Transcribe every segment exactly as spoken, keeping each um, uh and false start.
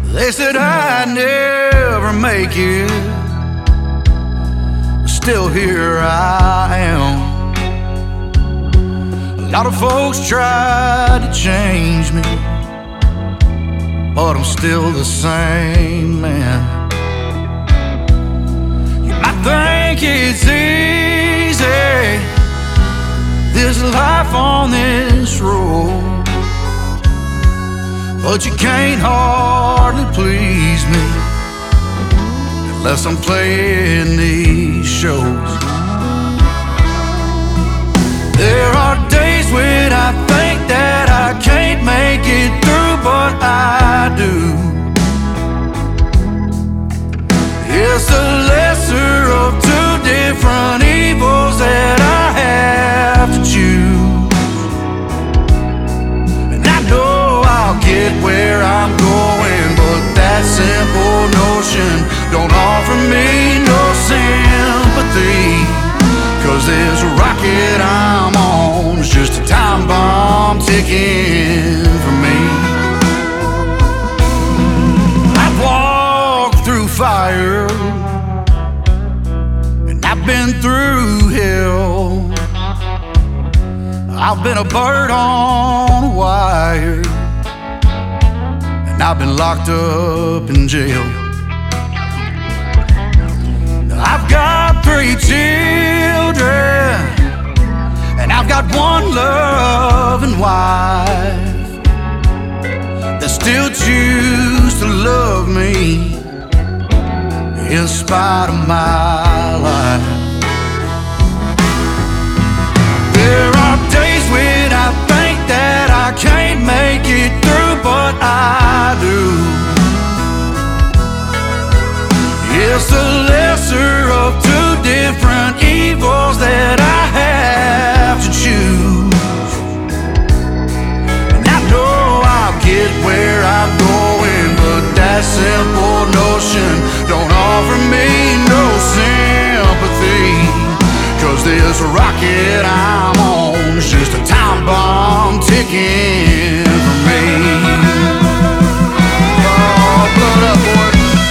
They said I'd never make it, but still here I am. A lot of folks tried to change me, but I'm still the same man. You might think it's easy, this life on this road, but you can't hardly please me unless I'm playing these shows. There are days when I think that I can't make it through, but I do. It's the lesser of two different evils that I have to choose. And I know I'll get where I'm going, but that simple notion don't offer me no sympathy. Cause this rocket I'm on is just a time bomb ticking for me. I've walked through fire, and I've been through hell. I've been a bird on a wire, and I've been locked up in jail. I've got three children, and I've got one loving wife that still choose to love me in spite of my life. There are days when I think that I can't make it through, but I do. It's the lesser of two different evils that I have to choose. And I know I'll get where I'm going, but that simple notion don't offer me no sympathy. Cause this rocket I'm on is just a time bomb ticking for me. Oh, blood up, boy.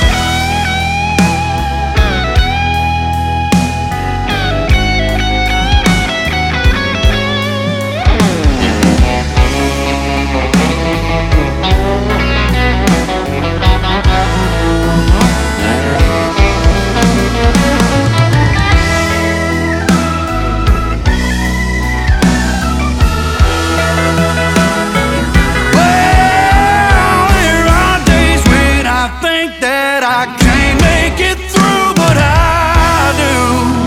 I can't make it through, but I do.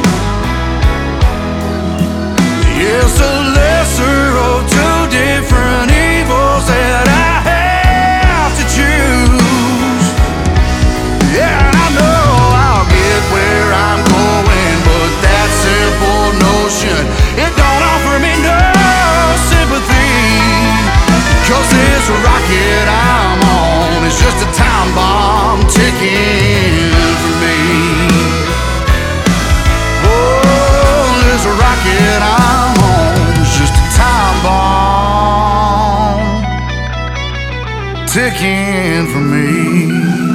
It's the lesser of two different evils that I have to choose. Yeah, I know I'll get where I'm going, but that simple notion, it don't offer me no sympathy. Cause this rocket I'm on is just a time bomb ticking for me. Oh, this rocket I'm on is just a time bomb ticking for me.